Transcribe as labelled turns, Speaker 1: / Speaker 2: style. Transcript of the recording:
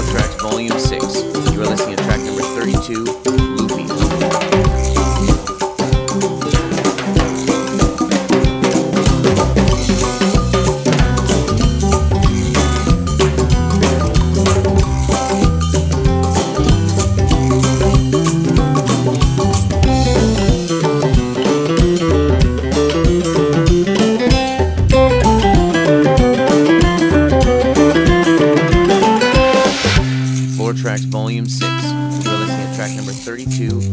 Speaker 1: Tracks Volume 6. You are listening to track number 32, Loopy. Tracks Volume 6. You are listening to track number 32,